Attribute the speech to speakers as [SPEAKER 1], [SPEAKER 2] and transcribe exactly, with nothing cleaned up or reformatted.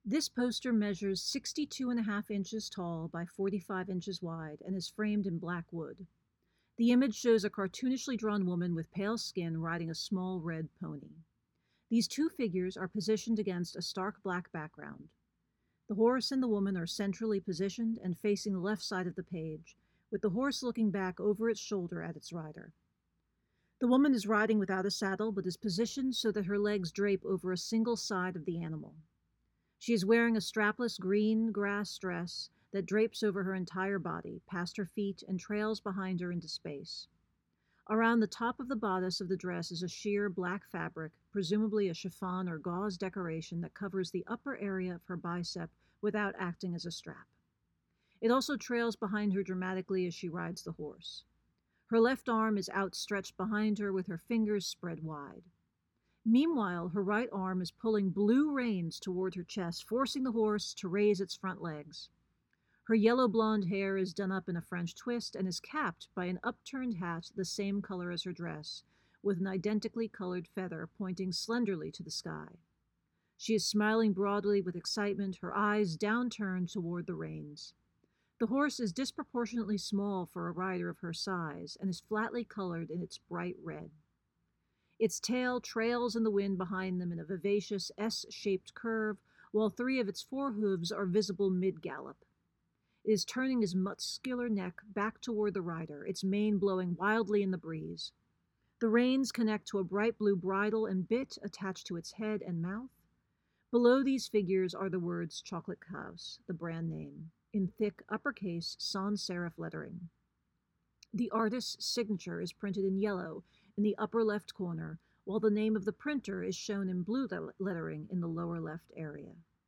[SPEAKER 1] This poster measures sixty-two and a half inches tall by forty-five inches wide and is framed in black wood. The image shows a cartoonishly drawn woman with pale skin riding a small red pony. These two figures are positioned against a stark black background. The horse and the woman are centrally positioned and facing the left side of the page, with the horse looking back over its shoulder at its rider. The woman is riding without a saddle but is positioned so that her legs drape over a single side of the animal. She is wearing a strapless green grass dress that drapes over her entire body, past her feet, and trails behind her into space. Around the top of the bodice of the dress is a sheer black fabric, presumably a chiffon or gauze decoration that covers the upper area of her bicep without acting as a strap. It also trails behind her dramatically as she rides the horse. Her left arm is outstretched behind her with her fingers spread wide. Meanwhile, her right arm is pulling blue reins toward her chest, forcing the horse to raise its front legs. Her yellow blonde hair is done up in a French twist and is capped by an upturned hat the same color as her dress, with an identically colored feather pointing slenderly to the sky. She is smiling broadly with excitement, her eyes downturned toward the reins. The horse is disproportionately small for a rider of her size and is flatly colored in its bright red. Its tail trails in the wind behind them in a vivacious S-shaped curve, while three of its four hooves are visible mid-gallop. It is turning his muscular neck back toward the rider, its mane blowing wildly in the breeze. The reins connect to a bright blue bridle and bit attached to its head and mouth. Below these figures are the words Chocolate House, the brand name, in thick uppercase sans serif lettering. The artist's signature is printed in yellow in the upper left corner, while the name of the printer is shown in blue lettering in the lower left area.